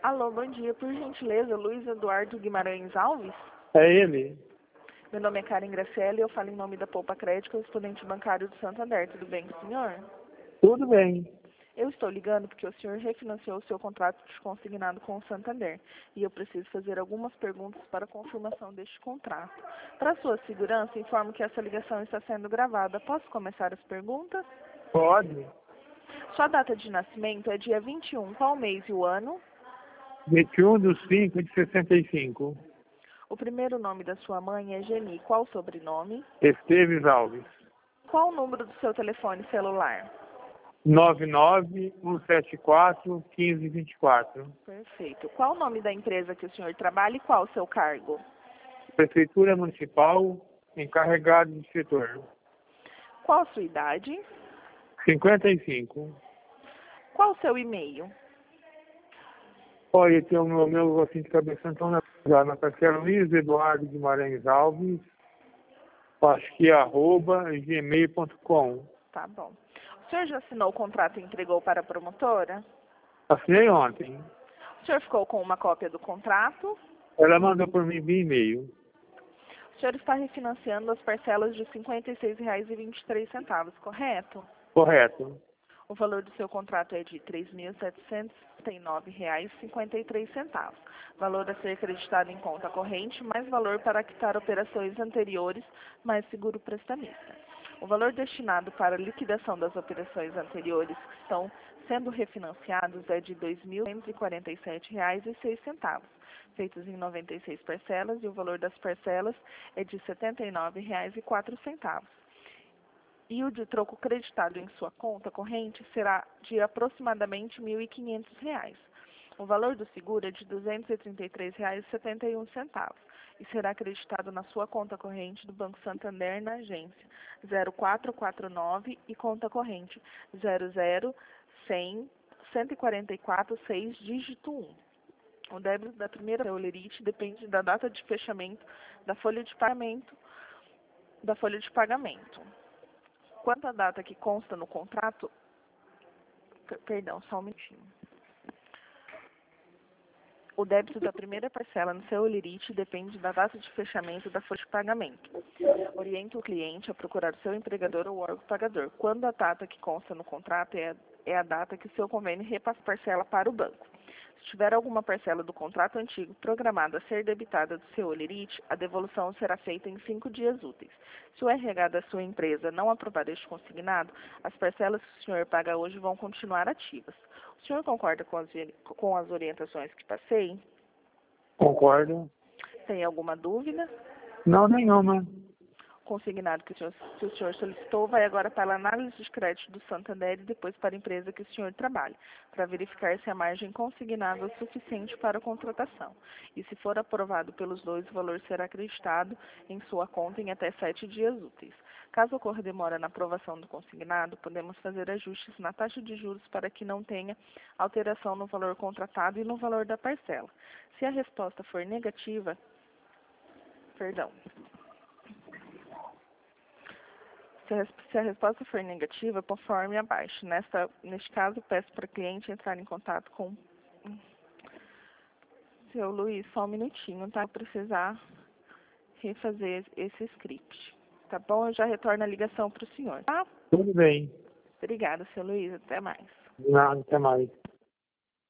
Alô, bom dia. Por gentileza, Luiz Eduardo Guimarães Alves? É ele. Meu nome é Karen Graciela e eu falo em nome da Poupa Crédito, correspondente bancário do Santander. Tudo bem com o senhor? Tudo bem. Eu estou ligando porque o senhor refinanciou o seu contrato de consignado com o Santander e eu preciso fazer algumas perguntas para confirmação deste contrato. Para sua segurança, informo que essa ligação está sendo gravada. Posso começar as perguntas? Pode. Sua data de nascimento é dia 21, qual mês e o ano? 21/5/65. O primeiro nome da sua mãe é Geni. Qual o sobrenome? Esteves Alves. Qual o número do seu telefone celular? 99174-1524. Perfeito. Qual o nome da empresa que o senhor trabalha e qual o seu cargo? Prefeitura Municipal, encarregado de setor. Qual a sua idade? 55. Qual o seu e-mail? Olha, tem o meu assim de cabeça, então na parcela Luiz Eduardo Guimarães Alves, acho que é @gmail.com. Tá bom. O senhor já assinou o contrato e entregou para a promotora? Assinei ontem. O senhor ficou com uma cópia do contrato? Ela mandou por mim via e-mail. O senhor está refinanciando as parcelas de R$ 56,23, correto? Correto. O valor do seu contrato é de R$ 3.769,53. Valor a ser acreditado em conta corrente, mais valor para quitar operações anteriores, mais seguro prestamista. O valor destinado para a liquidação das operações anteriores que estão sendo refinanciados é de R$ 2.147,06, feitos em 96 parcelas, e o valor das parcelas é de R$ 79,04. E o de troco creditado em sua conta corrente será de aproximadamente R$ 1.500. O valor do seguro é de R$ 233,71 e será acreditado na sua conta corrente do Banco Santander na agência 0449 e conta corrente 00-100-144-6, dígito 1. O débito da primeira ceolerite depende da data de fechamento da folha de pagamento. Quanto à data que consta no contrato, perdão, só um minutinho. O débito da primeira parcela no seu ceolerite depende da data de fechamento da folha de pagamento. Oriente o cliente a procurar o seu empregador ou órgão pagador, quando a data que consta no contrato é a data que o seu convênio repassa a parcela para o banco. Se tiver alguma parcela do contrato antigo programada a ser debitada do seu ceolerite, a devolução será feita em 5 dias úteis. Se o RH da sua empresa não aprovar este consignado, as parcelas que o senhor paga hoje vão continuar ativas. O senhor concorda com as orientações que passei? Concordo. Tem alguma dúvida? Não, nenhuma. O consignado que o senhor solicitou vai agora para a análise de crédito do Santander e depois para a empresa que o senhor trabalha, para verificar se a margem consignável é suficiente para a contratação. E se for aprovado pelos dois, o valor será acreditado em sua conta em até 7 dias úteis. Caso ocorra demora na aprovação do consignado, podemos fazer ajustes na taxa de juros para que não tenha alteração no valor contratado e no valor da parcela. Se a resposta for negativa, Se a resposta for negativa, conforme abaixo. Neste caso, peço para o cliente entrar em contato com... Seu Luiz, só um minutinho, tá? Vou precisar refazer esse script. Tá bom? Eu já retorno a ligação para o senhor, tá? Tudo bem. Obrigada, seu Luiz. Até mais. Nada, até mais.